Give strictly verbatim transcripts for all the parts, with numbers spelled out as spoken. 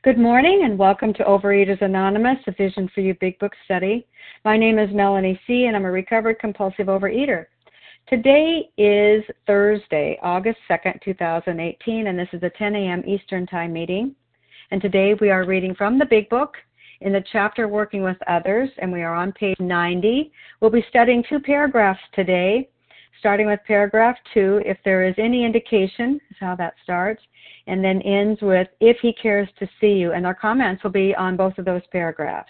Good morning and welcome to Overeaters Anonymous, a Vision for You Big Book study. My name is Melanie C. and I'm a recovered compulsive overeater. Today is Thursday, August second, two thousand eighteen, and this is a ten a.m. Eastern Time meeting. And today we are reading from the Big Book in the chapter Working with Others, and we are on page ninety. We'll be studying two paragraphs today, starting with paragraph two, if there is any indication, is how that starts, and then ends with, if he cares to see you. And our comments will be on both of those paragraphs.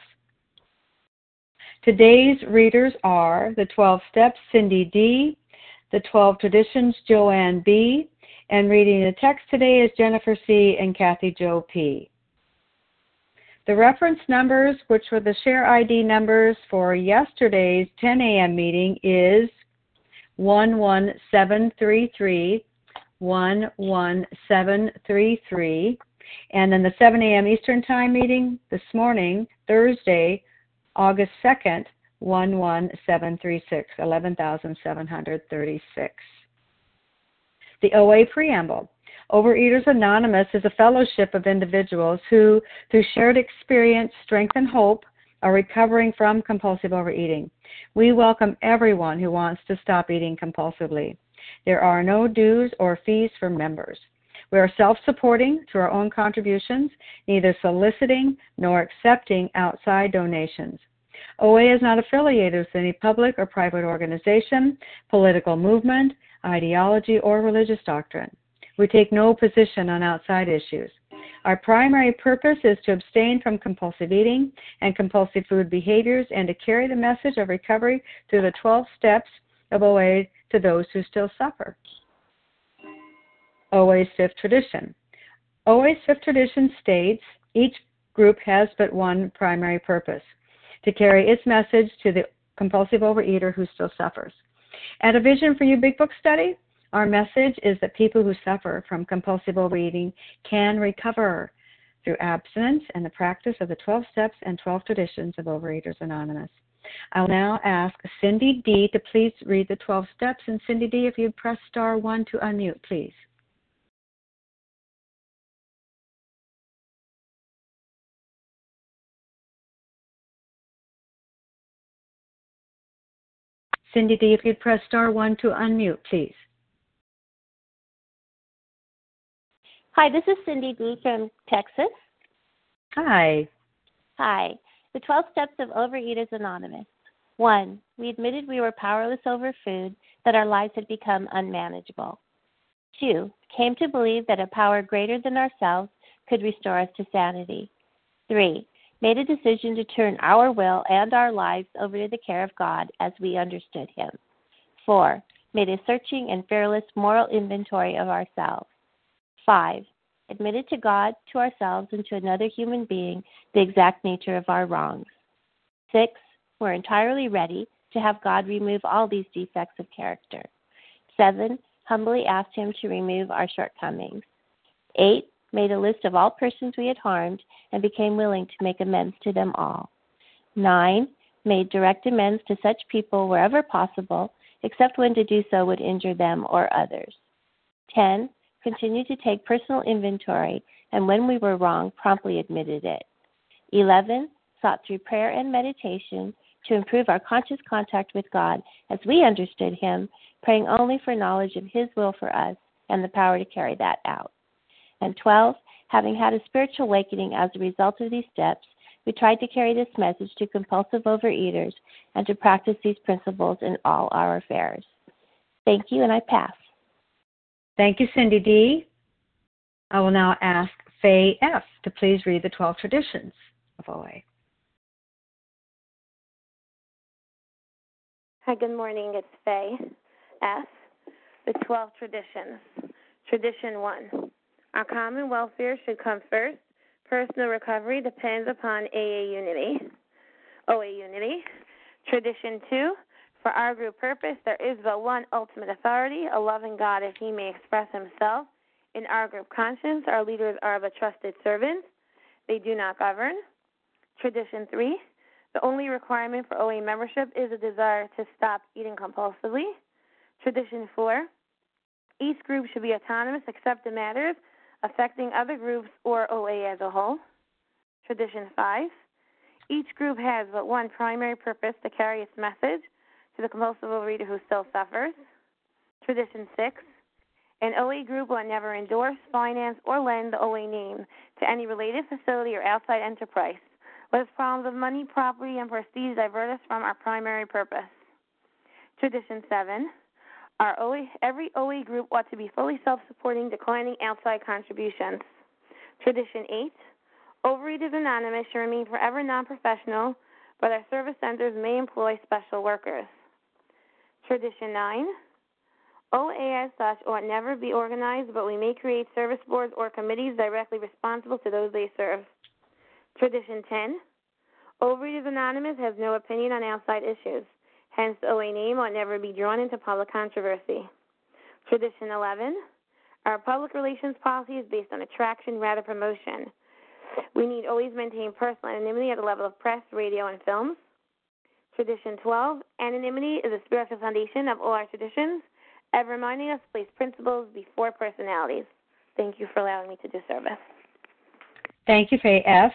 Today's readers are the twelve Steps, Cindy D., the twelve Traditions, Joanne B., and reading the text today is Jennifer C. and Kathy Jo P. The reference numbers, which were the share I D numbers for yesterday's ten a.m. meeting, is one one seven three three, one one seven three three, and then the seven a.m. Eastern Time meeting this morning, Thursday, August second, one one seven three six, eleven thousand seven hundred thirty-six. The O A Preamble. Overeaters Anonymous is a fellowship of individuals who, through shared experience, strength, and hope, are recovering from compulsive overeating. We welcome everyone who wants to stop eating compulsively. There are no dues or fees for members. We are self-supporting through our own contributions, neither soliciting nor accepting outside donations. O A is not affiliated with any public or private organization, political movement, ideology, or religious doctrine. We take no position on outside issues. Our primary purpose is to abstain from compulsive eating and compulsive food behaviors and to carry the message of recovery through the twelve steps of O A to those who still suffer. O A's fifth tradition. O A's fifth tradition states each group has but one primary purpose, to carry its message to the compulsive overeater who still suffers. At a Vision for You Big Book study, our message is that people who suffer from compulsive overeating can recover through abstinence and the practice of the twelve steps and twelve traditions of Overeaters Anonymous. I'll now ask Cindy D. to please read the twelve steps. And Cindy D., if you'd press star one to unmute, please. Cindy D., if you'd press star one to unmute, please. Hi, this is Cindy D. from Texas. Hi. Hi. The twelve Steps of Overeaters Anonymous. One, we admitted we were powerless over food, that our lives had become unmanageable. Two, came to believe that a power greater than ourselves could restore us to sanity. Three, made a decision to turn our will and our lives over to the care of God as we understood Him. Four, made a searching and fearless moral inventory of ourselves. Five, admitted to God, to ourselves, and to another human being the exact nature of our wrongs. Six, we're entirely ready to have God remove all these defects of character. Seven, humbly asked Him to remove our shortcomings. Eight, made a list of all persons we had harmed and became willing to make amends to them all. Nine, made direct amends to such people wherever possible, except when to do so would injure them or others. Ten, continued to take personal inventory, and when we were wrong, promptly admitted it. Eleven, sought through prayer and meditation to improve our conscious contact with God as we understood Him, praying only for knowledge of His will for us and the power to carry that out. And twelve, having had a spiritual awakening as a result of these steps, we tried to carry this message to compulsive overeaters and to practice these principles in all our affairs. Thank you, and I pass. Thank you, Cindy D. I will now ask Faye F. to please read the twelve traditions of O A. Hi, good morning. It's Faye F. The twelve traditions. Tradition one. Our common welfare should come first. Personal recovery depends upon A A unity. O A unity. Tradition two. For our group purpose, there is but one ultimate authority, a loving God as He may express Himself. In our group conscience, our leaders are but trusted servants. They do not govern. Tradition three. The only requirement for O A membership is a desire to stop eating compulsively. Tradition four. Each group should be autonomous except in matters affecting other groups or O A as a whole. Tradition five, each group has but one primary purpose to carry its message to the compulsive overeater who still suffers. Tradition six, an O A group will never endorse, finance, or lend the O A name to any related facility or outside enterprise. Let problems of money, property, and prestige divert us from our primary purpose. Tradition seven, our O A, every O A group ought to be fully self-supporting, declining outside contributions. Tradition eight, Overeaters Anonymous should remain forever non-professional, but our service centers may employ special workers. Tradition nine, O A as such ought never be organized, but we may create service boards or committees directly responsible to those they serve. Tradition ten, Overeaters Anonymous has no opinion on outside issues. Hence, the O A name ought never be drawn into public controversy. Tradition eleven, our public relations policy is based on attraction rather promotion. We need always maintain personal anonymity at the level of press, radio, and films. Tradition twelve, anonymity is the spiritual foundation of all our traditions, ever reminding us to place principles before personalities. Thank you for allowing me to do service. Thank you, Faye F.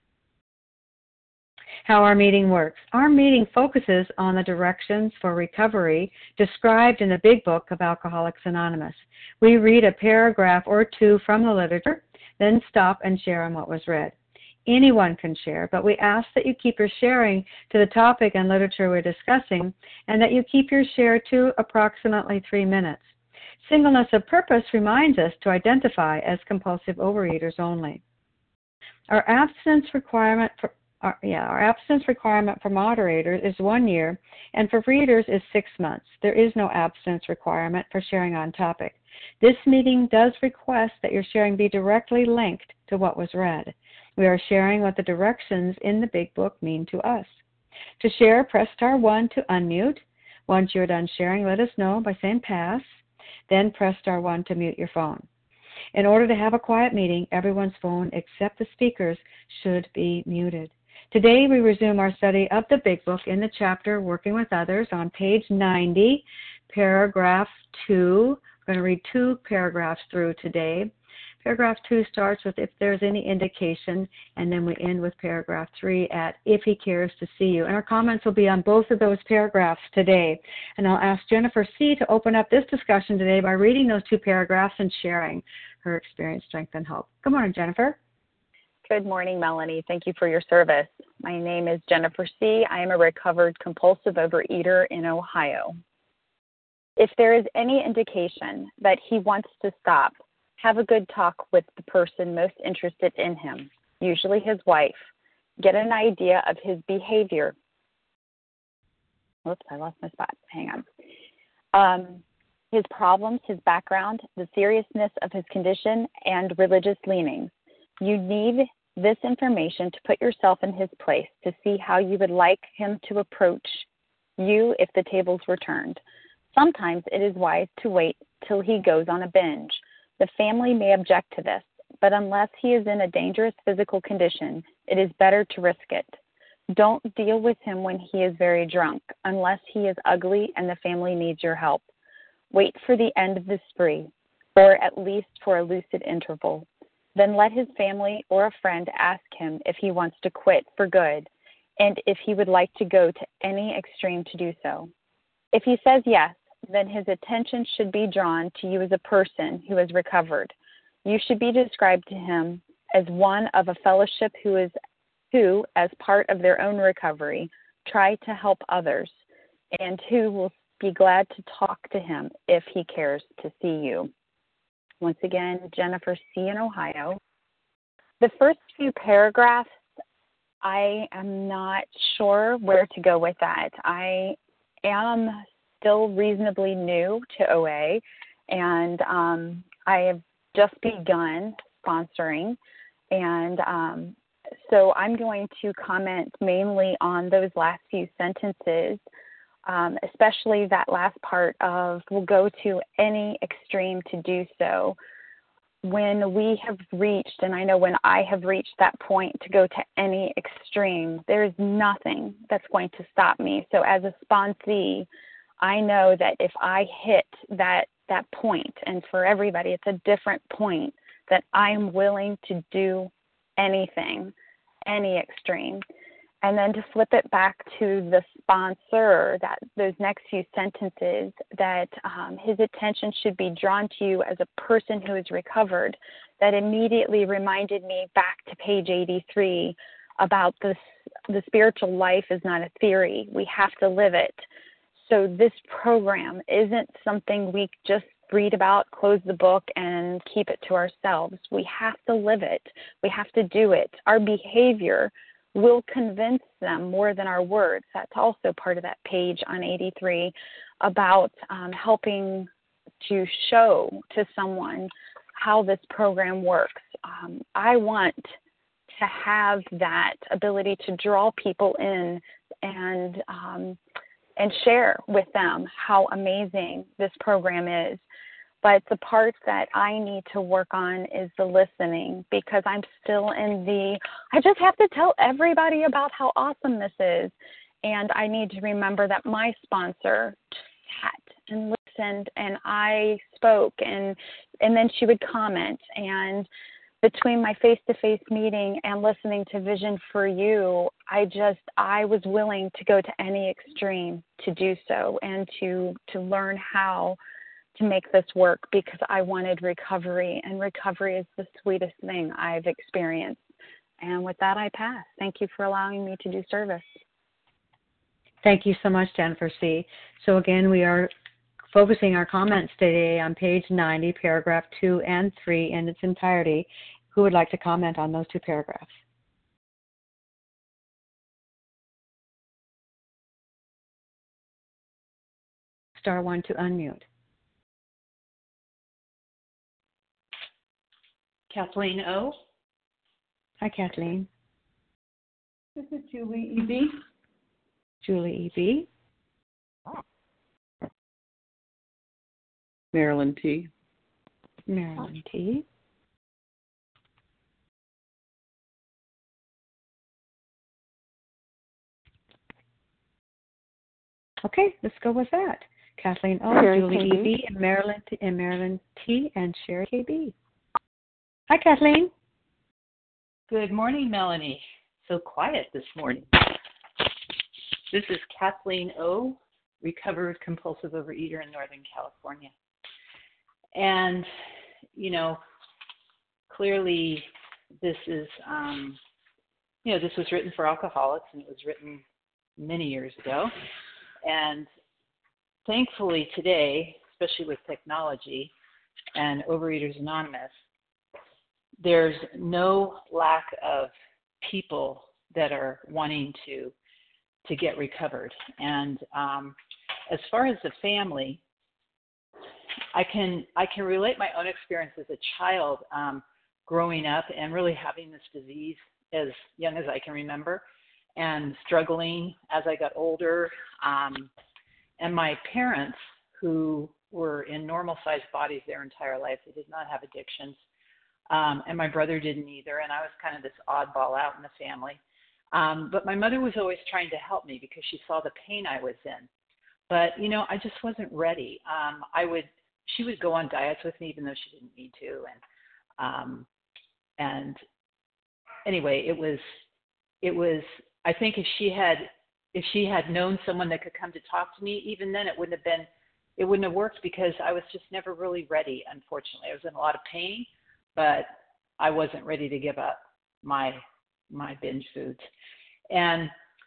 How our meeting works. Our meeting focuses on the directions for recovery described in the Big Book of Alcoholics Anonymous. We read a paragraph or two from the literature, then stop and share on what was read. Anyone can share, but we ask that you keep your sharing to the topic and literature we're discussing, and that you keep your share to approximately three minutes. Singleness of purpose reminds us to identify as compulsive overeaters only. Our abstinence requirement for Our, yeah, our abstinence requirement for moderators is one year, and for readers is six months. There is no abstinence requirement for sharing on topic. This meeting does request that your sharing be directly linked to what was read. We are sharing what the directions in the Big Book mean to us. To share, press star one to unmute. Once you're done sharing, let us know by saying pass. Then press star one to mute your phone. In order to have a quiet meeting, everyone's phone except the speaker's should be muted. Today we resume our study of the Big Book in the chapter Working with Others on page ninety, paragraph two. We're going to read two paragraphs through today. Paragraph two starts with if there's any indication, and then we end with paragraph three at if he cares to see you. And our comments will be on both of those paragraphs today. And I'll ask Jennifer C. to open up this discussion today by reading those two paragraphs and sharing her experience, strength, and hope. Good morning, Jennifer. Good morning, Melanie. Thank you for your service. My name is Jennifer C. I am a recovered compulsive overeater in Ohio. If there is any indication that he wants to stop, have a good talk with the person most interested in him, usually his wife. Get an idea of his behavior. Oops, I lost my spot. Hang on. Um, his problems, his background, the seriousness of his condition, and religious leanings. You need this information to put yourself in his place to see how you would like him to approach you if the tables were turned. Sometimes it is wise to wait till he goes on a binge. The family may object to this, but unless he is in a dangerous physical condition, it is better to risk it. Don't deal with him when he is very drunk, unless he is ugly and the family needs your help. Wait for the end of the spree, or at least for a lucid interval. Then let his family or a friend ask him if he wants to quit for good and if he would like to go to any extreme to do so. If he says yes, then his attention should be drawn to you as a person who has recovered. You should be described to him as one of a fellowship who is who, as part of their own recovery, try to help others and who will be glad to talk to him if he cares to see you. Once again, Jennifer C. in Ohio. The first few paragraphs, I am not sure where to go with that. I am still reasonably new to O A, and um, I have just begun sponsoring, and um, so I'm going to comment mainly on those last few sentences. Um, especially that last part of will go to any extreme to do so. When we have reached, and I know when I have reached that point to go to any extreme, there is nothing that's going to stop me. So as a sponsee, I know that if I hit that that point, and for everybody it's a different point, that I am willing to do anything any extreme. And then to flip it back to the sponsor, that those next few sentences, that um, his attention should be drawn to you as a person who is recovered, that immediately reminded me back to page eighty-three about this, the spiritual life is not a theory. We have to live it. So this program isn't something we just read about, close the book, and keep it to ourselves. We have to live it. We have to do it. Our behavior will convince them more than our words. That's also part of that page on eighty-three about um, helping to show to someone how this program works. Um, I want to have that ability to draw people in and um, and share with them how amazing this program is. But the part that I need to work on is the listening, because I'm still in the, I just have to tell everybody about how awesome this is. And I need to remember that my sponsor sat and listened, and I spoke, and and then she would comment. And between my face-to-face meeting and listening to Vision for You, I just, I was willing to go to any extreme to do so and to to learn how to make this work, because I wanted recovery, and recovery is the sweetest thing I've experienced. And with that, I pass. Thank you for allowing me to do service. Thank you so much, Jennifer C. So again, we are focusing our comments today on page ninety, paragraph two and three in its entirety. Who would like to comment on those two paragraphs? Star one to unmute. Kathleen O. Hi, Kathleen. This is Julie E B. Julie E B. Marilyn T. Marilyn T. Okay, let's go with that. Kathleen O, Sherry Julie K B. E B, and Marilyn T, and Marilyn T, and Sherry K B. Hi, Kathleen. Good morning, Melanie. So quiet this morning. This is Kathleen O, recovered compulsive overeater in Northern California. And, you know, clearly this is, um, you know, this was written for alcoholics, and it was written many years ago. And thankfully today, especially with technology and Overeaters Anonymous, there's no lack of people that are wanting to to get recovered. And um, as far as the family, I can I can relate my own experience as a child um, growing up and really having this disease as young as I can remember, and struggling as I got older. Um, and my parents, who were in normal-sized bodies their entire life, they did not have addictions. Um, and my brother didn't either, and I was kind of this oddball out in the family. Um, but my mother was always trying to help me because she saw the pain I was in. But, you know, I just wasn't ready. Um, I would, she would go on diets with me even though she didn't need to. And, um, and anyway, it was, it was, I think if she had, if she had known someone that could come to talk to me, even then it wouldn't have been, it wouldn't have worked, because I was just never really ready, unfortunately. I was in a lot of pain, but I wasn't ready to give up my my binge foods. And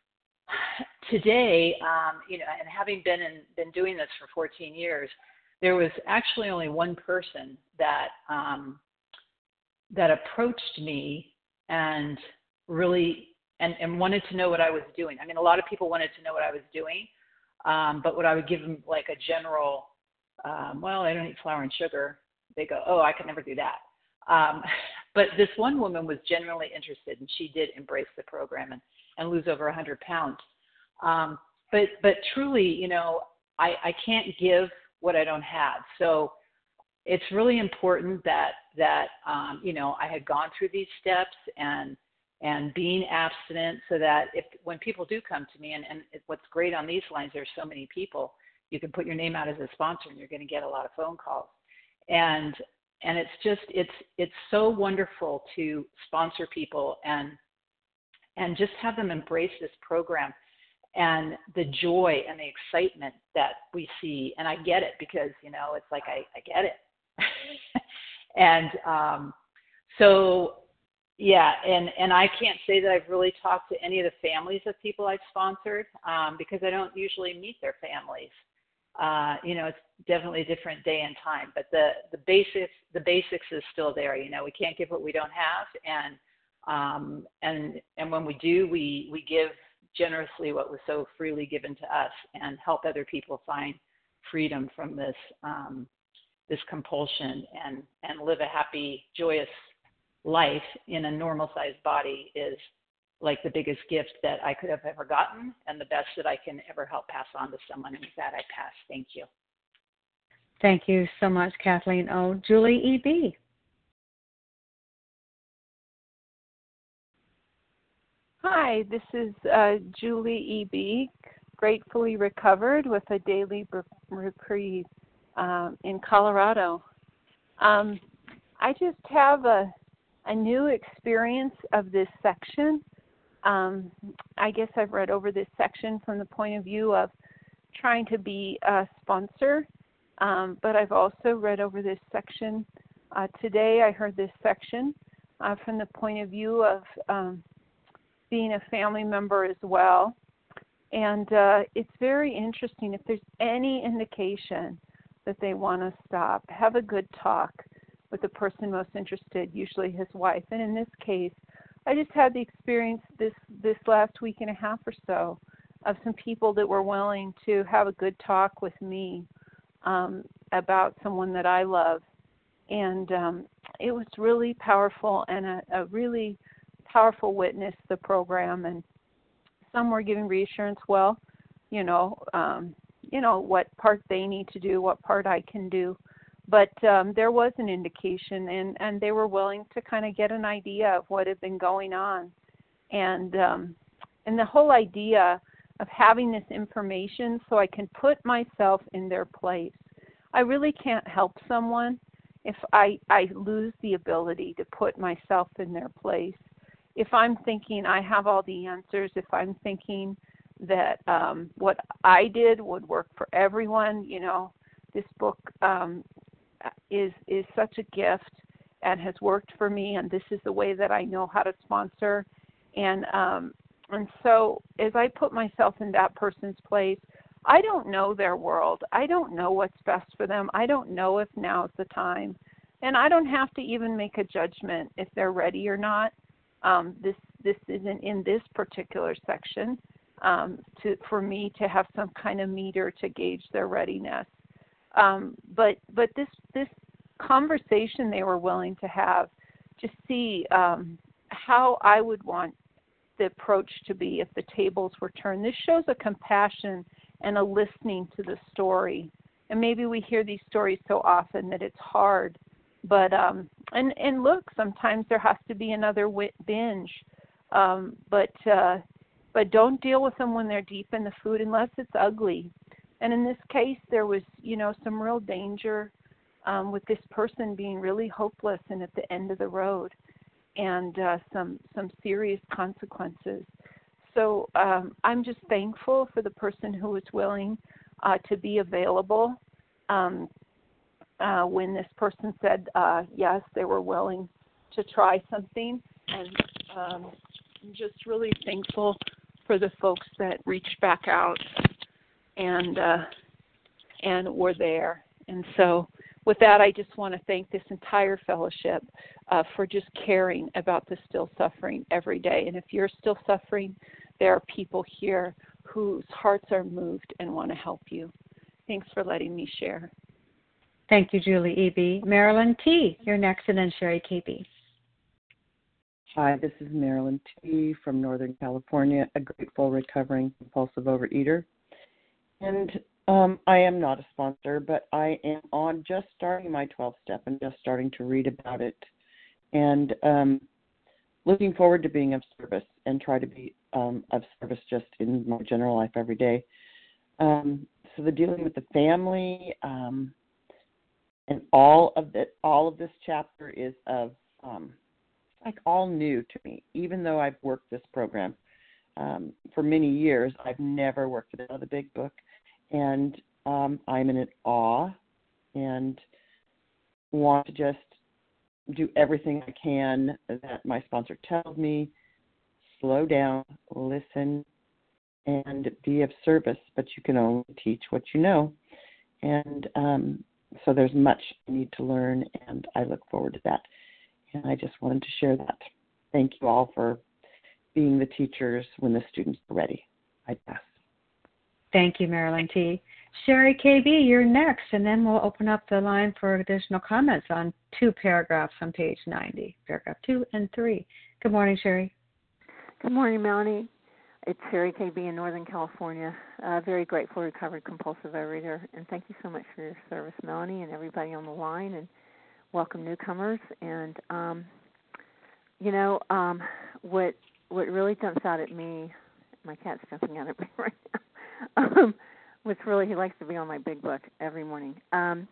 today, um, you know, and having been in, been doing this for fourteen years, there was actually only one person that um, that approached me and really and, and wanted to know what I was doing. I mean, a lot of people wanted to know what I was doing, um, but when I would give them like a general, um, well, I don't eat flour and sugar, they go, oh, I could never do that. Um, but this one woman was genuinely interested, and she did embrace the program and, and lose over one hundred pounds. Um, but but truly, you know, I, I can't give what I don't have. So it's really important that that um, you know, I had gone through these steps and and being abstinent, so that if when people do come to me, and, and what's great on these lines, there's so many people, you can put your name out as a sponsor, and you're going to get a lot of phone calls. And And it's just, it's it's so wonderful to sponsor people and and just have them embrace this program and the joy and the excitement that we see. And I get it because, you know, it's like, I, I get it. and um, so, yeah, and, and I can't say that I've really talked to any of the families of people I've sponsored um, because I don't usually meet their families. Uh, you know, it's definitely a different day and time, but the, the basics, the basics is still there. You know, we can't give what we don't have. And, um, and, and when we do, we, we give generously what was so freely given to us and help other people find freedom from this, um, this compulsion and, and live a happy, joyous life in a normal sized body is like the biggest gift that I could have ever gotten and the best that I can ever help pass on to someone. And with that, I pass. Thank you. Thank you so much, Kathleen O. Julie E B. Hi, this is uh, Julie E B, gratefully recovered with a daily reprieve um, in Colorado. Um, I just have a, a new experience of this section. Um, I guess I've read over this section from the point of view of trying to be a sponsor, um, but I've also read over this section. Uh, today I heard this section uh, from the point of view of um, being a family member as well. And uh, it's very interesting. If there's any indication that they want to stop, have a good talk with the person most interested, usually his wife. And in this case, I just had the experience this, this last week and a half or so of some people that were willing to have a good talk with me um, about someone that I love. And um, it was really powerful and a, a really powerful witness, the program. And some were giving reassurance, well, you know, um, you know, what part they need to do, what part I can do. But um, there was an indication, and, and they were willing to kind of get an idea of what had been going on. And um, and the whole idea of having this information so I can put myself in their place. I really can't help someone if I, I lose the ability to put myself in their place. If I'm thinking I have all the answers, if I'm thinking that um, what I did would work for everyone, you know, this book um, is is such a gift and has worked for me, and this is the way that I know how to sponsor. And um, and so as I put myself in that person's place, I don't know their world. I don't know what's best for them. I don't know if now's the time. And I don't have to even make a judgment if they're ready or not. Um, this this isn't in this particular section um, to for me to have some kind of meter to gauge their readiness. Um, but but this this conversation they were willing to have to see um, how I would want the approach to be if the tables were turned. This shows a compassion and a listening to the story. And maybe we hear these stories so often that it's hard. But um, and and look, sometimes there has to be another wit binge. Um, but uh, but don't deal with them when they're deep in the food unless it's ugly. And in this case, there was, you know, some real danger um, with this person being really hopeless and at the end of the road, and uh, some some serious consequences. So um, I'm just thankful for the person who was willing uh, to be available. Um, uh, when this person said uh, yes, they were willing to try something, and um, I'm just really thankful for the folks that reached back out and uh, and were there. And so with that, I just want to thank this entire fellowship uh, for just caring about the still suffering every day. And if you're still suffering, there are people here whose hearts are moved and want to help you. Thanks for letting me share. Thank you, Julie E B. Marilyn T., you're next, and then Sherry K B. Hi, this is Marilyn T. from Northern California, a grateful recovering compulsive overeater. And um, I am not a sponsor, but I am on just starting my twelve-step and just starting to read about it. And um, looking forward to being of service and try to be um, of service just in my general life every day. Um, so the dealing with the family um, and all of the, all of this chapter is of um, like all new to me. Even though I've worked this program um, for many years, I've never worked it out of the Big Book. And um, I'm in awe and want to just do everything I can that my sponsor tells me. Slow down, listen, and be of service, but you can only teach what you know. And um, so there's much I need to learn, and I look forward to that. And I just wanted to share that. Thank you all for being the teachers when the students are ready. I pass. Thank you, Marilyn T. Sherry K B, you're next, and then we'll open up the line for additional comments on two paragraphs on page ninety, paragraph two and three. Good morning, Sherry. Good morning, Melanie. It's Sherry K B in Northern California. Uh, very grateful, recovered compulsive overeater, and thank you so much for your service, Melanie, and everybody on the line, and welcome newcomers. And um, you know, um, what what really jumps out at me, my cat's jumping out at me right now. um, what's really he likes to be on my Big Book every morning. Um,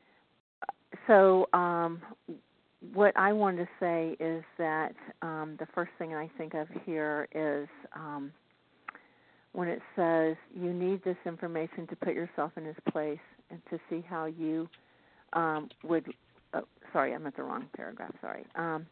so. Um, What I wanted to say is that um, the first thing I think of here is um, when it says you need this information to put yourself in his place and to see how you um, would, oh, sorry, I'm at the wrong paragraph, sorry. Um,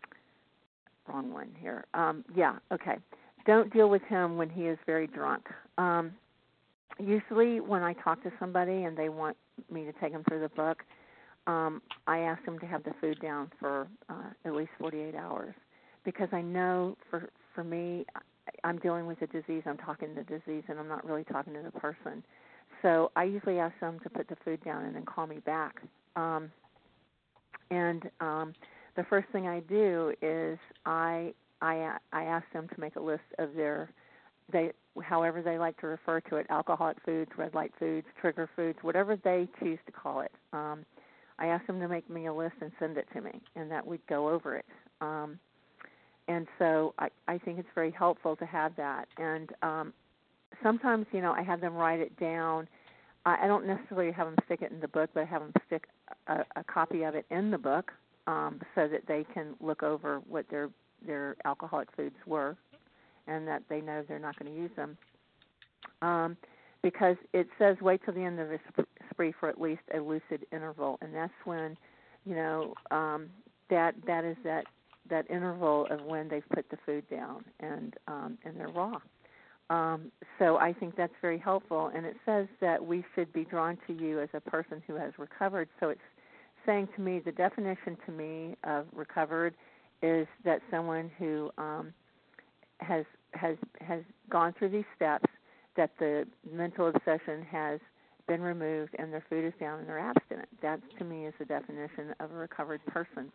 wrong one here. Um, yeah, okay. Don't deal with him when he is very drunk. Um, usually when I talk to somebody and they want me to take them through the book, Um, I ask them to have the food down for uh, at least forty-eight hours because I know for for me, I'm dealing with a disease. I'm talking to the disease, and I'm not really talking to the person. So I usually ask them to put the food down and then call me back. Um, and um, the first thing I do is I I I ask them to make a list of their they however they like to refer to it: alcoholic foods, red light foods, trigger foods, whatever they choose to call it. Um, I asked them to make me a list and send it to me, and that we'd go over it. Um, and so I, I think it's very helpful to have that. And um, sometimes, you know, I have them write it down. I, I don't necessarily have them stick it in the book, but I have them stick a, a copy of it in the book um, so that they can look over what their their alcoholic foods were and that they know they're not going to use them. Um, because it says wait till the end of the spree for at least a lucid interval, and that's when, you know, um, that that is that that interval of when they've put the food down and um, and they're raw. Um, so I think that's very helpful, and it says that we should be drawn to you as a person who has recovered. So it's saying to me, the definition to me of recovered is that someone who um, has has has gone through these steps, that the mental obsession has been removed and their food is down and they're abstinent. That, to me, is the definition of a recovered person.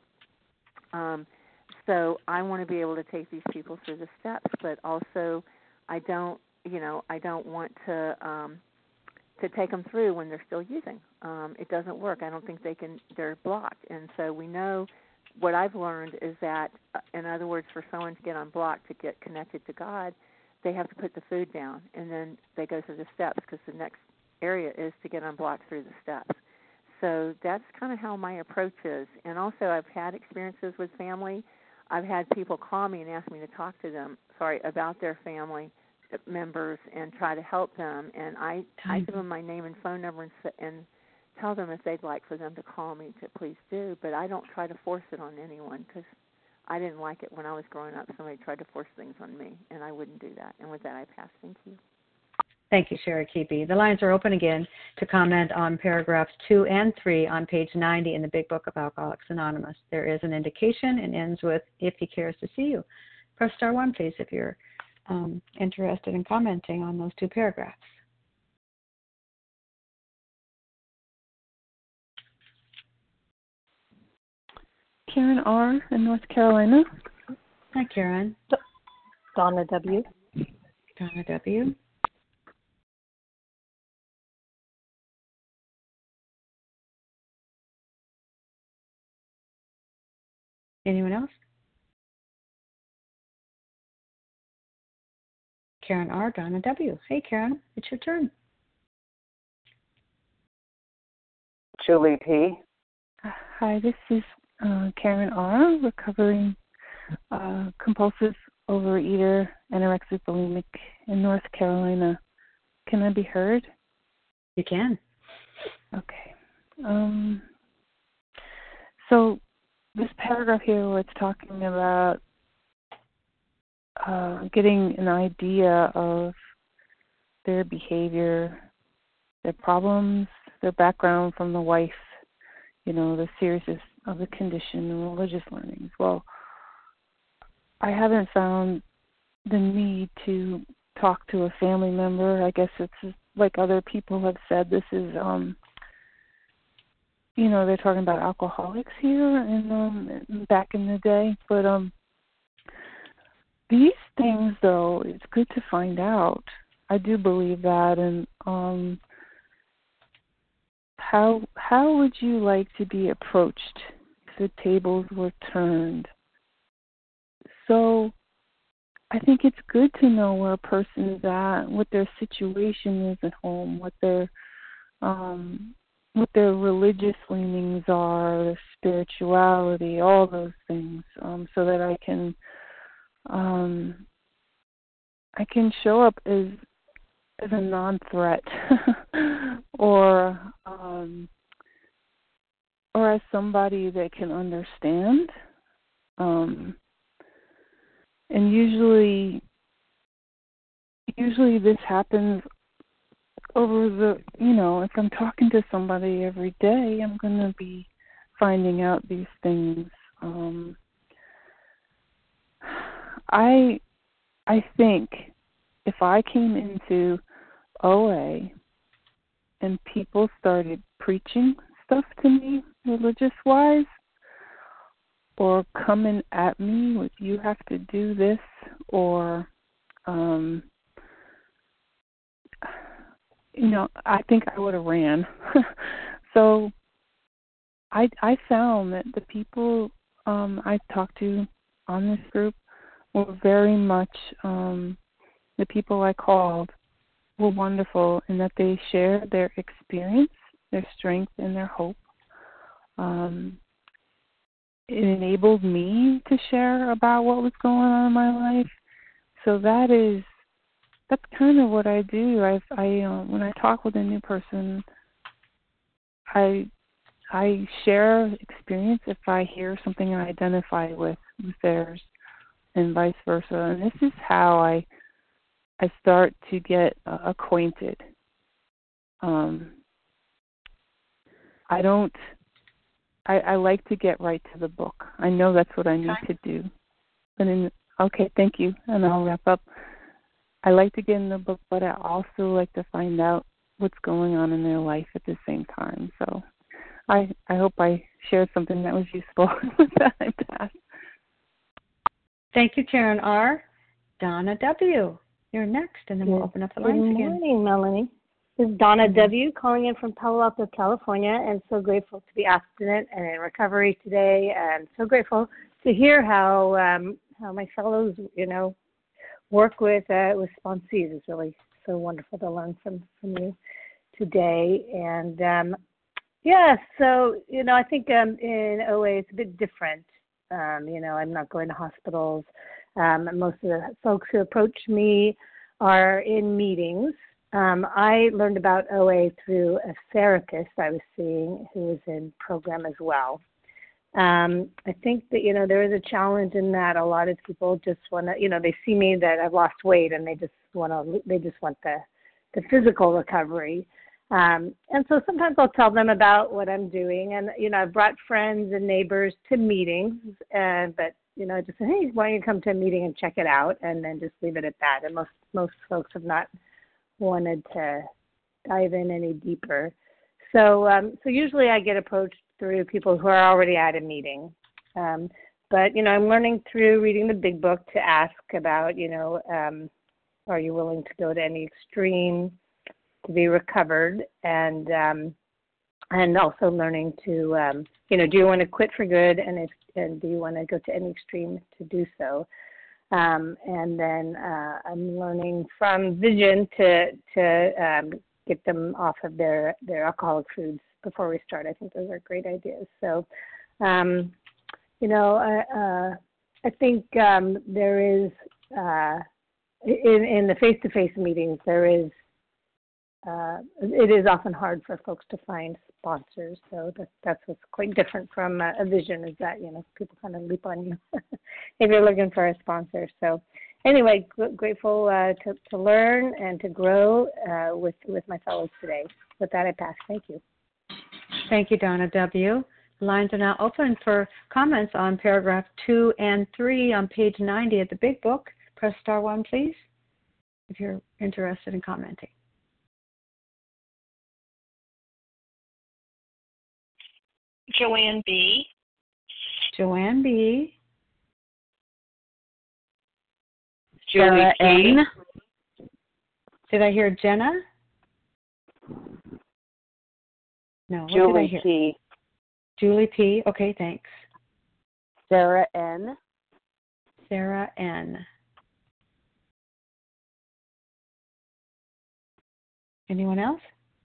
Um, so I want to be able to take these people through the steps, but also I don't, you know, I don't want to um, to take them through when they're still using. Um, it doesn't work. I don't think they can. They're blocked, and so we know. What I've learned is that, uh, in other words, for someone to get unblocked, to get connected to God, they have to put the food down, and then they go through the steps because the next area is to get unblocked through the steps. So that's kind of how my approach is. And also I've had experiences with family. I've had people call me and ask me to talk to them, sorry, about their family members and try to help them. And I, I give them my name and phone number and, and tell them if they'd like for them to call me to please do. But I don't try to force it on anyone because I didn't like it when I was growing up. Somebody tried to force things on me, and I wouldn't do that. And with that, I pass. Thank you. Thank you, Sherry K B. The lines are open again to comment on paragraphs two and three on page ninety in the Big Book of Alcoholics Anonymous. There is an indication and ends with, if he cares to see you. Press star one, please, if you're um, interested in commenting on those two paragraphs. Karen R. in North Carolina. Hi, Karen. Donna W. Donna W. Anyone else? Karen R. Donna W. Hey, Karen, it's your turn. Julie P. Hi, this is uh, Karen R., recovering uh, compulsive overeater, anorexic bulimic in North Carolina. Can I be heard? You can. Okay. Um, so this paragraph here where it's talking about uh, getting an idea of their behavior, their problems, their background from the wife, you know, the seriousness of the condition and religious learnings. Well, I haven't found the need to talk to a family member. I guess it's like other people have said, this is, um, you know, they're talking about alcoholics here and um, back in the day. But um, these things, though, it's good to find out. I do believe that. And um, how how would you like to be approached if the tables were turned? So I think it's good to know where a person is at, what their situation is at home, what their um, what their religious leanings are, their spirituality, all those things, um, so that I can um, I can show up as as a non-threat, or um, or as somebody that can understand. Um, and usually, usually this happens over the, you know, if I'm talking to somebody every day, I'm going to be finding out these things. Um, I, I think if I came into O A and people started preaching stuff to me religious-wise, or coming at me with, you have to do this, or, um, you know, I think I would have ran. So I I found that the people um, I talked to on this group were very much, um, the people I called were wonderful in that they shared their experience, their strength, and their hope. Um, it enabled me to share about what was going on in my life. So that is, that's kind of what I do. I, I uh, when I talk with a new person, I I share experience if I hear something I identify with with theirs, and vice versa. And this is how I I start to get uh, acquainted. Um, I don't. I, I like to get right to the book. I know that's what I need to do. But in, okay, thank you, and I'll wrap up. I like to get in the book, but I also like to find out what's going on in their life at the same time. So I I hope I shared something that was useful with that. I pass. Thank you, Karen R. Donna W., you're next, and then we'll open up the lines again. Good morning, Melanie. This is Donna mm-hmm. W. calling in from Palo Alto, California, and so grateful to be abstinent and in recovery today, and so grateful to hear how um, how my fellows, you know, work with uh, with sponsees. It's really so wonderful to learn from, from you today. And um, yeah, so you know, I think um, in O A it's a bit different. Um, you know, I'm not going to hospitals. Um, most of the folks who approach me are in meetings. Um, I learned about O A through a therapist I was seeing who was in program as well. Um, I think that, you know, there is a challenge in that a lot of people just want to, you know, they see me that I've lost weight and they just want to, they just want the, the physical recovery. Um, and so sometimes I'll tell them about what I'm doing. And, you know, I've brought friends and neighbors to meetings, and, but, you know, I just say, hey, why don't you come to a meeting and check it out, and then just leave it at that. And most, most folks have not wanted to dive in any deeper. So, um, so usually I get approached through people who are already at a meeting. Um, but, you know, I'm learning through reading the big book to ask about, you know, um, are you willing to go to any extreme to be recovered? And um, and also learning to, um, you know, do you want to quit for good? And, if, and do you want to go to any extreme to do so? Um, and then uh, I'm learning from Vision to, to um, get them off of their, their alcoholic foods before we start. I think those are great ideas. So, um, you know, uh, uh, I think um, there is, uh, in, in the face-to-face meetings, there is, uh, it is often hard for folks to find sponsors. So that, that's what's quite different from a, a vision is that, you know, people kind of leap on you if you're looking for a sponsor. So anyway, g- grateful uh, to, to learn and to grow uh, with, with my fellows today. With that, I pass. Thank you. Thank you, Donna W. Lines are now open for comments on paragraph two and three on page ninety of the Big Book. Press star one, please, if you're interested in commenting. Joanne B. Joanne B. Julie P. N. Did I hear Jenna? No. What Julie did I hear? P. Julie P. Okay, thanks. Sarah N. Sarah N. Anyone else?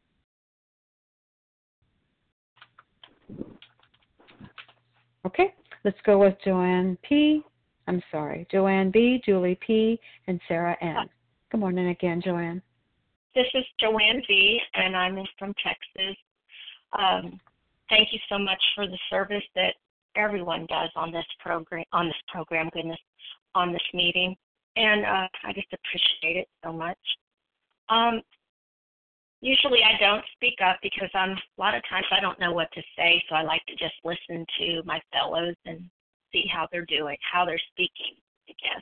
Okay, let's go with Joanne P. I'm sorry, Joanne B., Julie P., and Sarah N. Good morning again, Joanne. This is Joanne V., and I'm from Texas. Um, thank you so much for the service that everyone does on this program, on this program, goodness, on this meeting. And uh, I just appreciate it so much. Um, usually I don't speak up because I'm, a lot of times I don't know what to say, so I like to just listen to my fellows and see how they're doing, how they're speaking, I guess.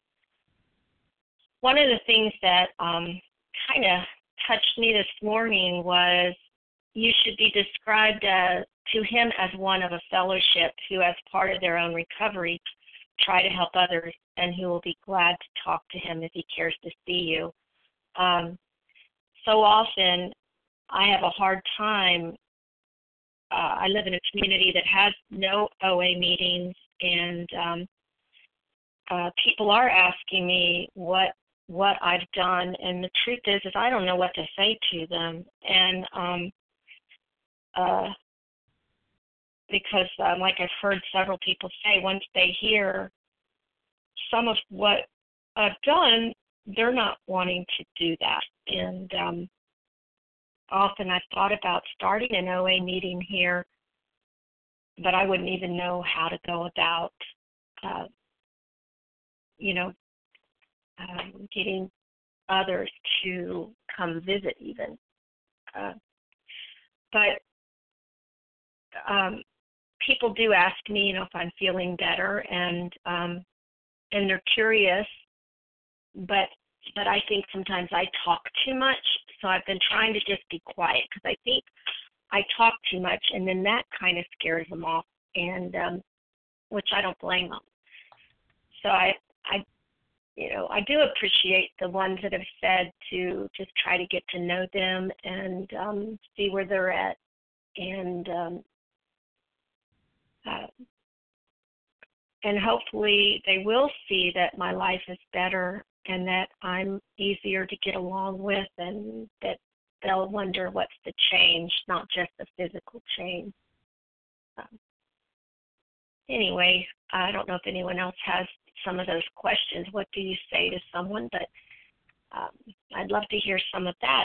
One of the things that um, kind of touched me this morning was you should be described uh, to him as one of a fellowship who, as part of their own recovery, try to help others and who will be glad to talk to him if he cares to see you. Um, so often I have a hard time. Uh, I live in a community that has no O A meetings, and um, uh, people are asking me what what I've done, and the truth is, is I don't know what to say to them, and um, uh, because, uh, like I've heard several people say, once they hear some of what I've done, they're not wanting to do that, and um, often I've thought about starting an O A meeting here, but I wouldn't even know how to go about, uh, you know, um, getting others to come visit even. Uh, but um, people do ask me, you know, if I'm feeling better, and um, and they're curious, but but I think sometimes I talk too much, so I've been trying to just be quiet because I think I talk too much, and then that kind of scares them off, and um, which I don't blame them. So I, I, you know, I do appreciate the ones that have said to just try to get to know them and um, see where they're at, and um, uh, and hopefully they will see that my life is better and that I'm easier to get along with, and that they'll wonder what's the change, not just the physical change. Um, anyway, I don't know if anyone else has some of those questions. What do you say to someone? But um, I'd love to hear some of that.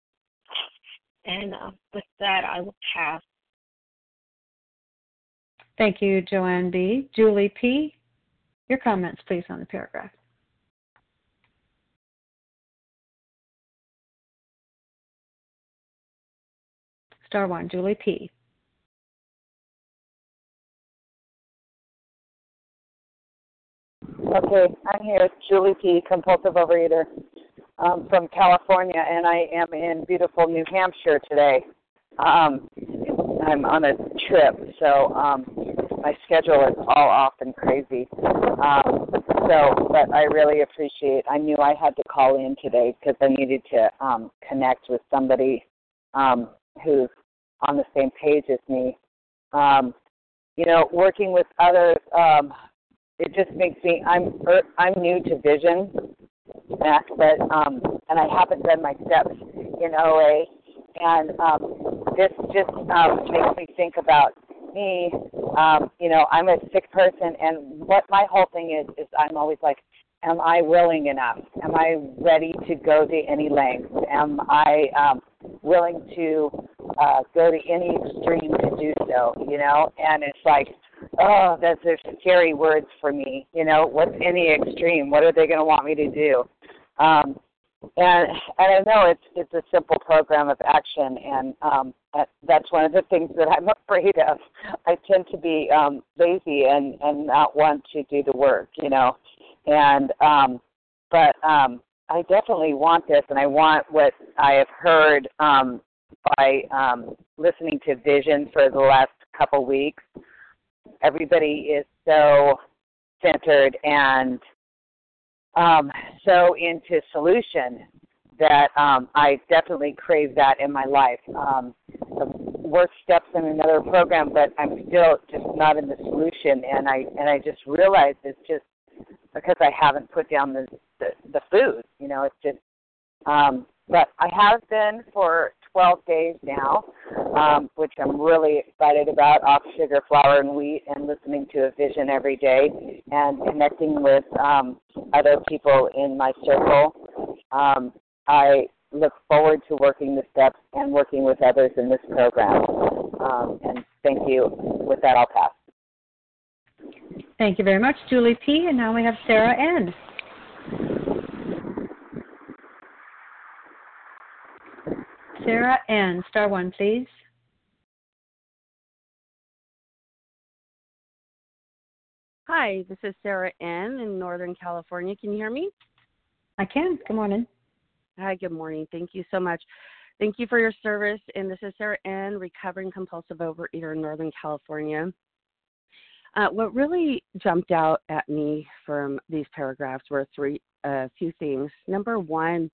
And uh, with that, I will pass. Thank you, Joanne B. Julie P., your comments, please, on the paragraph. Star one, Julie P. Okay, I'm here, Julie P., compulsive overeater um, from California, and I am in beautiful New Hampshire today. Um, I'm on a trip, so um, my schedule is all off and crazy. Um, so, but I really appreciate. I knew I had to call in today because I needed to um, connect with somebody um, who's on the same page as me. Um, you know, working with others. Um, It just makes me, I'm I'm new to vision, but, um, and I haven't done my steps in O A, and um, this just um, makes me think about me, um, you know, I'm a sick person, and what my whole thing is is I'm always like, am I willing enough? Am I ready to go to any length? Am I um, willing to uh, go to any extreme to do so? You know, and it's like, oh, those are scary words for me. You know, what's any extreme? What are they going to want me to do? Um, and and I know it's it's a simple program of action, and um, that, that's one of the things that I'm afraid of. I tend to be um, lazy and, and not want to do the work, you know. And um, but um, I definitely want this, and I want what I have heard um, by um, listening to Vision for the last couple weeks. Everybody is so centered and um, so into solution that um, I definitely crave that in my life. Um, the work steps in another program, but I'm still just not in the solution, and I and I just realized it's just because I haven't put down the the, the food. You know, it's just. Um, but I have been for twelve days now, um, which I'm really excited about, off sugar, flour, and wheat, and listening to a vision every day and connecting with um, other people in my circle. Um, I look forward to working the steps and working with others in this program. Um, and thank you. With that, I'll pass. Thank you very much, Julie P. And now we have Sarah N. Sarah N. Star one, please. Hi, this is Sarah N. in Northern California. Can you hear me? I can. Good morning. Hi, good morning. Thank you so much. Thank you for your service. And this is Sarah N., recovering compulsive overeater in Northern California. Uh, what really jumped out at me from these paragraphs were three, a uh, few things. Number one,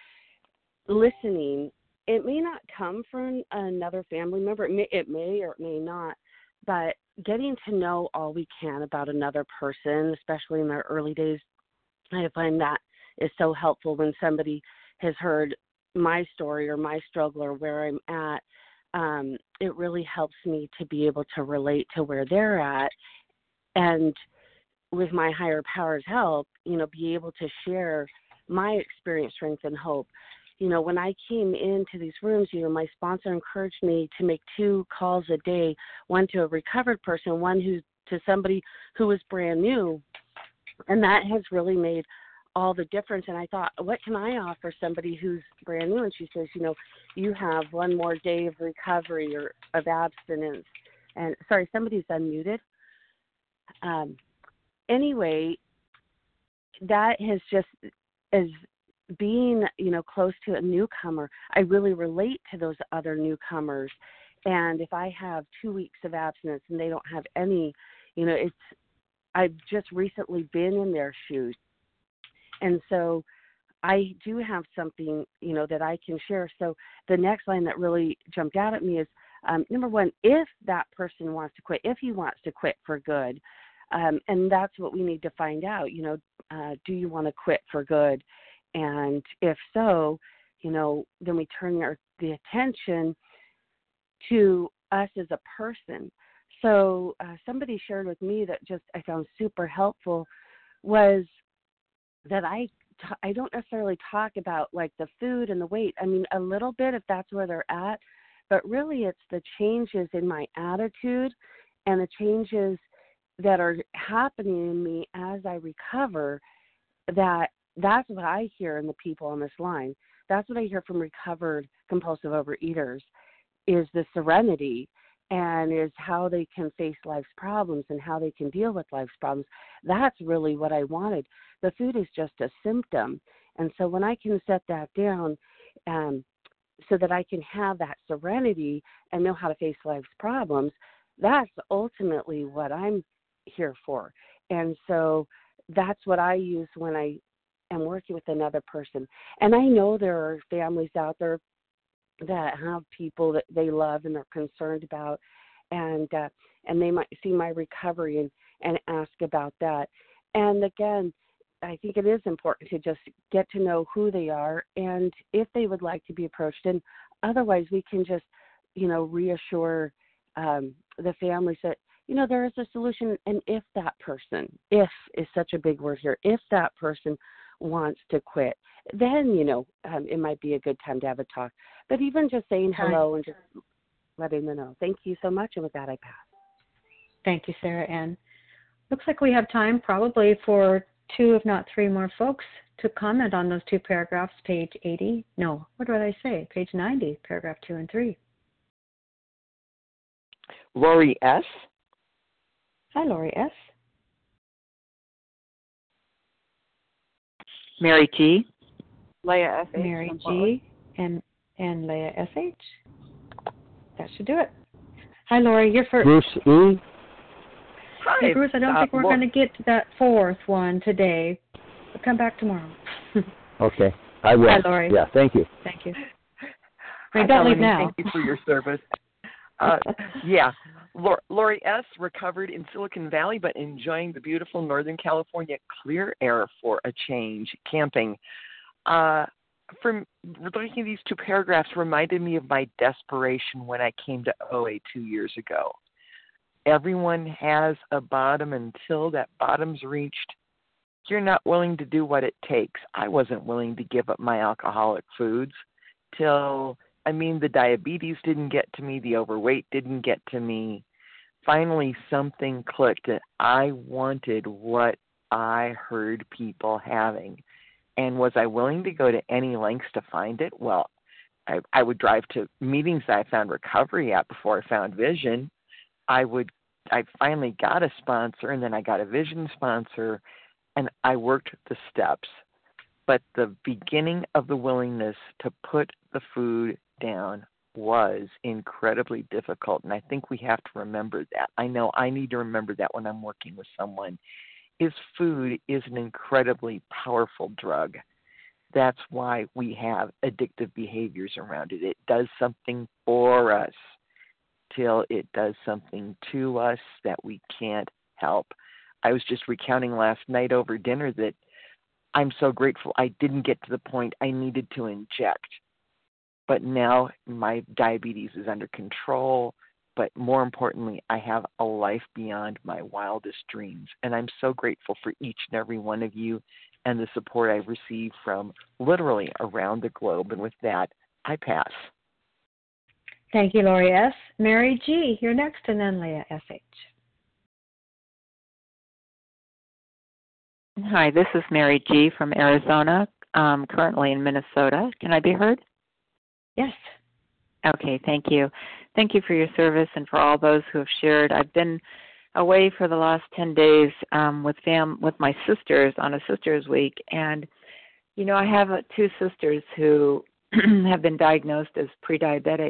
listening. It may not come from another family member. It may, it may or it may not, but getting to know all we can about another person, especially in their early days, I find that is so helpful when somebody has heard my story or my struggle or where I'm at. Um, it really helps me to be able to relate to where they're at, and with my higher power's help, you know, be able to share my experience, strength, and hope. You know, when I came into these rooms, you know, my sponsor encouraged me to make two calls a day, one to a recovered person, one who to somebody who was brand new. And that has really made all the difference. And I thought, what can I offer somebody who's brand new? And she says, you know, you have one more day of recovery or of abstinence. And sorry, somebody's unmuted. Um, anyway, that has just, as being, you know, close to a newcomer, I really relate to those other newcomers. And if I have two weeks of abstinence and they don't have any, you know, it's, I've just recently been in their shoes. And so I do have something, you know, that I can share. So the next line that really jumped out at me is, um, number one, if that person wants to quit, if he wants to quit for good, um, and that's what we need to find out, you know, uh, do you want to quit for good? And if so, you know, then we turn our, the attention to us as a person. So uh, somebody shared with me that just I found super helpful was that I, t- I don't necessarily talk about like the food and the weight. I mean, a little bit if that's where they're at, but really it's the changes in my attitude and the changes that are happening in me as I recover. That that's what I hear in the people on this line. That's what I hear from recovered compulsive overeaters is the serenity and is how they can face life's problems and how they can deal with life's problems. That's really what I wanted. The food is just a symptom. And so when I can set that down um, so that I can have that serenity and know how to face life's problems, that's ultimately what I'm here for. And so that's what I use when I am working with another person. And I know there are families out there that have people that they love and are concerned about, and uh, and they might see my recovery and, and ask about that. And again, I think it is important to just get to know who they are and if they would like to be approached. And otherwise, we can just, you know, reassure um, the family said, you know, there is a solution, and if that person, if is such a big word here, if that person wants to quit, then, you know, um, it might be a good time to have a talk. But even just saying hello and just letting them know. Thank you so much, and with that, I pass. Thank you, Sarah Ann. Looks like we have time probably for two, if not three more folks to comment on those two paragraphs, page eighty. No, what did I say? Page ninety, paragraph two and three. Lori S. Hi, Lori S. Mary G. Leah S H. Mary G. and and Leah S H. That should do it. Hi, Lori. You're first. Bruce E. Hi. Hey, Bruce, I don't uh, think we're going to get to that fourth one today. We'll come back tomorrow. Okay. I will. Hi, Lori. Yeah, thank you. Thank you. Hi, don't leave now. Thank you for your service. Uh, yeah. Lori S. recovered in Silicon Valley, but enjoying the beautiful Northern California clear air for a change. Camping. Uh, from looking at these two paragraphs reminded me of my desperation when I came to O A two years ago. Everyone has a bottom until that bottom's reached. You're not willing to do what it takes. I wasn't willing to give up my alcoholic foods till, I mean, the diabetes didn't get to me, the overweight didn't get to me. Finally, something clicked and I wanted what I heard people having. And was I willing to go to any lengths to find it? Well, I, I would drive to meetings that I found recovery at before I found vision. I would, I finally got a sponsor, and then I got a vision sponsor, and I worked the steps. But the beginning of the willingness to put the food down was incredibly difficult, and I think we have to remember that. I know I need to remember that when I'm working with someone. Is food is an incredibly powerful drug. That's why we have addictive behaviors around it. It does something for us till it does something to us that we can't help. I was just recounting last night over dinner that I'm so grateful I didn't get to the point I needed to inject. But now my diabetes is under control. But more importantly, I have a life beyond my wildest dreams. And I'm so grateful for each and every one of you and the support I've received from literally around the globe. And with that, I pass. Thank you, Lori S. Mary G., you're next, and then Leah S H. Hi, this is Mary G. from Arizona, um, currently in Minnesota. Can I be heard? Yes. Okay, thank you. Thank you for your service and for all those who have shared. I've been away for the last ten days um, with fam with my sisters on a Sisters Week, and you know I have uh, two sisters who have been diagnosed as pre-diabetic,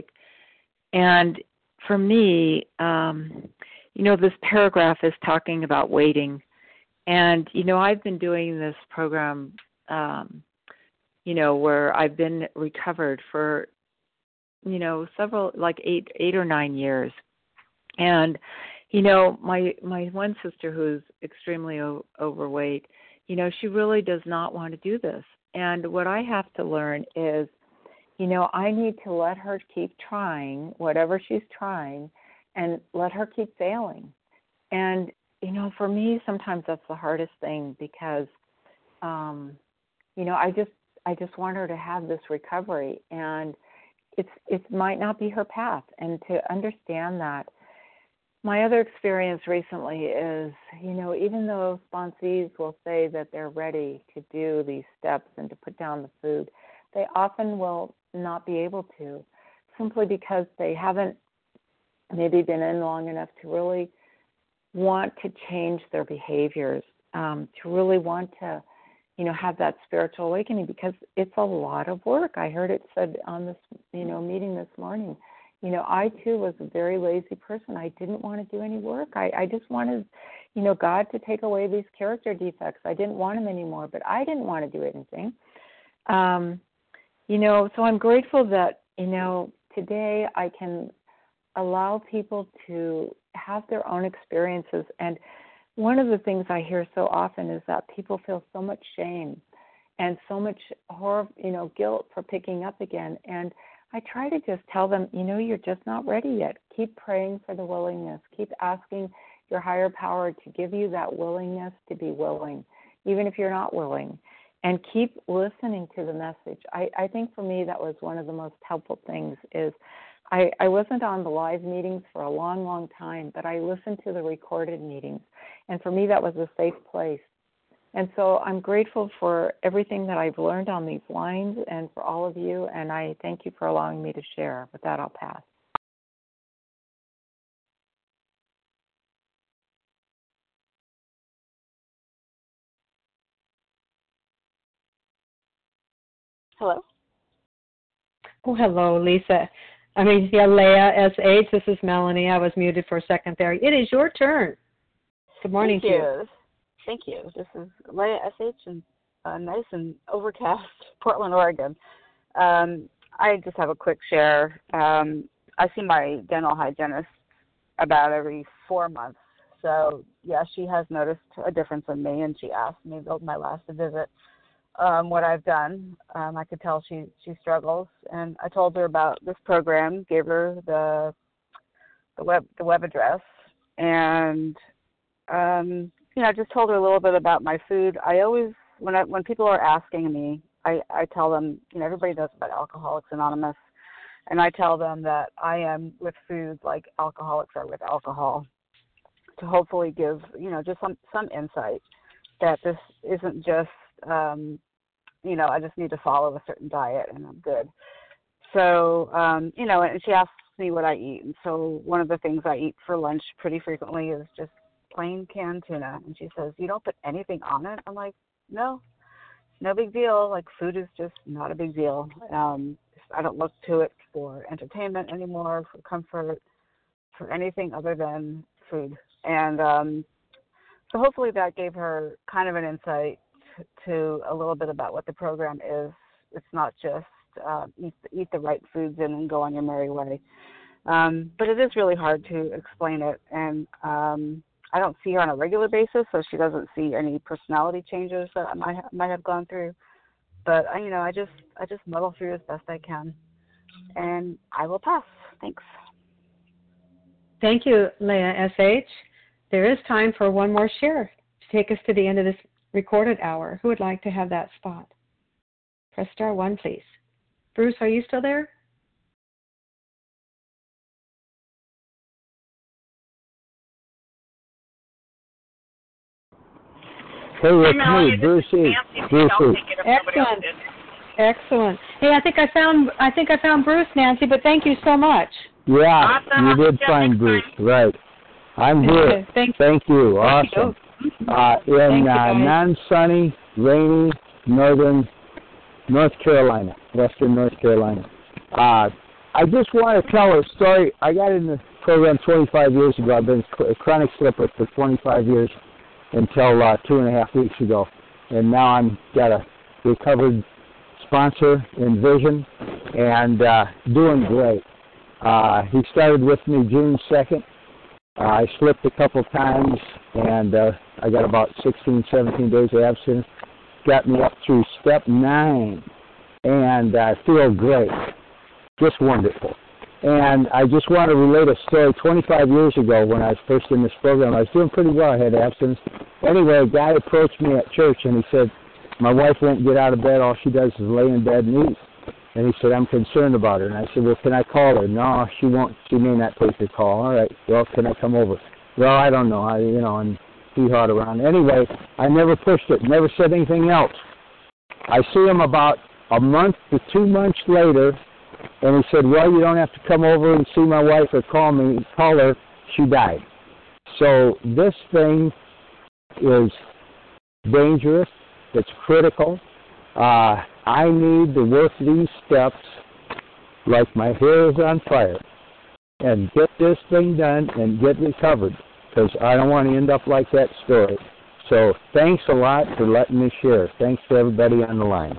and for me, um, you know, this paragraph is talking about waiting, and you know I've been doing this program, um, you know, where I've been recovered for you know, several, like eight, eight or nine years. And, you know, my, my one sister who's extremely o- overweight, you know, she really does not want to do this. And what I have to learn is, you know, I need to let her keep trying, whatever she's trying, and let her keep failing. And, you know, for me, sometimes that's the hardest thing because, um, you know, I just, I just want her to have this recovery, and It's it might not be her path, and to understand that. My other experience recently is, you know, even though sponsees will say that they're ready to do these steps and to put down the food, they often will not be able to, simply because they haven't maybe been in long enough to really want to change their behaviors, um, to really want to, you know, have that spiritual awakening, because it's a lot of work. I heard it said on this, you know, meeting this morning. You know, I too was a very lazy person. I didn't want to do any work. I, I just wanted, you know, God to take away these character defects. I didn't want them anymore, but I didn't want to do anything. Um, you know, so I'm grateful that, you know, today I can allow people to have their own experiences. And one of the things I hear so often is that people feel so much shame and so much horror, you know, guilt for picking up again. And I try to just tell them, you know, you're just not ready yet. Keep praying for the willingness. Keep asking your higher power to give you that willingness to be willing, even if you're not willing. And keep listening to the message. I, I think for me that was one of the most helpful things is I, I wasn't on the live meetings for a long, long time, but I listened to the recorded meetings. And for me that was a safe place. And so I'm grateful for everything that I've learned on these lines and for all of you, and I thank you for allowing me to share. With that, I'll pass. Hello? Oh, hello, Lisa. I mean, yeah, Leah, S H. This is Melanie. I was muted for a second there. It is your turn. Good morning Thank to you. you. Thank you. This is Leah S H and uh, nice and overcast Portland, Oregon. Um, I just have a quick share. Um, I see my dental hygienist about every four months. So, yeah, she has noticed a difference in me, and she asked me at my last visit um, what I've done. Um, I could tell she, she struggles, and I told her about this program, gave her the the web the web address, and um, you know, I just told her a little bit about my food. I always, when I, when people are asking me, I, I tell them, you know, everybody knows about Alcoholics Anonymous, and I tell them that I am with food like alcoholics are with alcohol, to hopefully give, you know, just some, some insight that this isn't just, um, you know, I just need to follow a certain diet and I'm good. So, um, you know, and she asks me what I eat. And so one of the things I eat for lunch pretty frequently is just plain canned tuna. And she says, you don't put anything on it? I'm like, no, no big deal. Like, food is just not a big deal. Um, I don't look to it for entertainment anymore, for comfort, for anything other than food. And um, so hopefully that gave her kind of an insight to a little bit about what the program is. It's not just uh, eat, eat the right foods in and go on your merry way. Um, but it is really hard to explain it. And um, I don't see her on a regular basis, so she doesn't see any personality changes that I might, might have gone through. But, you know, I just I just muddle through as best I can. And I will pass. Thanks. Thank you, Leah S H. There is time for one more share to take us to the end of this recorded hour. Who would like to have that spot? Press star one, please. Bruce, are you still there? Hey, it's me, Bruce E. Bruce E. Excellent. Excellent. Hey, I think I found I think I found Bruce, Nancy, but thank you so much. Yeah, awesome. You did find Bruce, right. I'm here. Thank, Thank you. Awesome. Uh, in uh, non-sunny, rainy, northern North Carolina, western North Carolina. Uh, I just want to tell a story. I got in the program twenty-five years ago. I've been a chronic slipper for twenty-five years until uh, two and a half weeks ago. And now I'm got a recovered sponsor in Vision and uh, doing great. Uh, he started with me June second. Uh, I slipped a couple times, and uh, I got about sixteen, seventeen days of abstinence. Got me up through step nine, and I uh, feel great. Just wonderful. And I just want to relate a story. twenty-five years ago, when I was first in this program, I was doing pretty well. I had abstinence. Anyway, a guy approached me at church, and he said, my wife won't get out of bed. All she does is lay in bed and eat. And he said, I'm concerned about her. And I said, well, can I call her? No, she won't. She may not take the call. All right. Well, can I come over? Well, I don't know. I, you know, and he hawed around. Anyway, I never pushed it. Never said anything else. I see him about a month to two months later, and he said, well, you don't have to come over and see my wife or call me. Call her. She died. So this thing is dangerous. It's critical. Uh, I need to work these steps like my hair is on fire and get this thing done and get recovered, because I don't want to end up like that story. So thanks a lot for letting me share. Thanks to everybody on the line.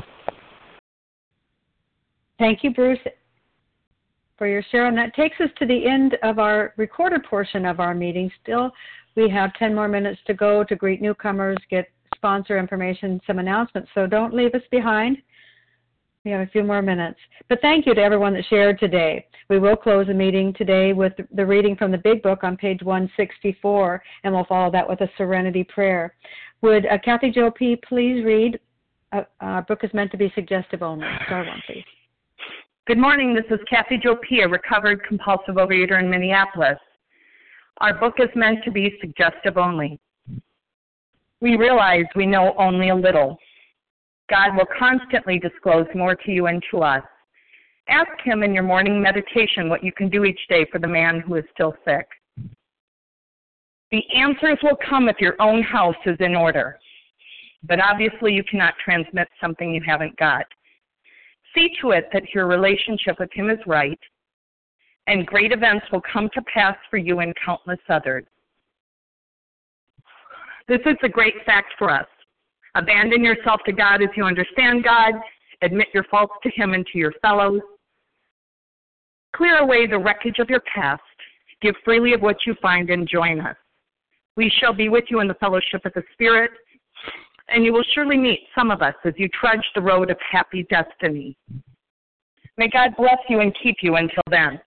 Thank you, Bruce, for your share. And that takes us to the end of our recorded portion of our meeting. Still, we have ten more minutes to go to greet newcomers, get sponsor information, some announcements. So don't leave us behind. We have a few more minutes. But thank you to everyone that shared today. We will close the meeting today with the reading from the Big Book on page one sixty-four, and we'll follow that with a Serenity Prayer. Would uh, Kathy Jo P. please read? Uh, our book is meant to be suggestive only. Star one, please. Good morning. This is Kathy Jo P., a recovered compulsive overeater in Minneapolis. Our book is meant to be suggestive only. We realize we know only a little. God will constantly disclose more to you and to us. Ask Him in your morning meditation what you can do each day for the man who is still sick. The answers will come if your own house is in order. But obviously you cannot transmit something you haven't got. See to it that your relationship with Him is right, and great events will come to pass for you and countless others. This is a great fact for us. Abandon yourself to God as you understand God. Admit your faults to Him and to your fellows. Clear away the wreckage of your past. Give freely of what you find and join us. We shall be with you in the fellowship of the Spirit, and you will surely meet some of us as you trudge the road of happy destiny. May God bless you and keep you until then.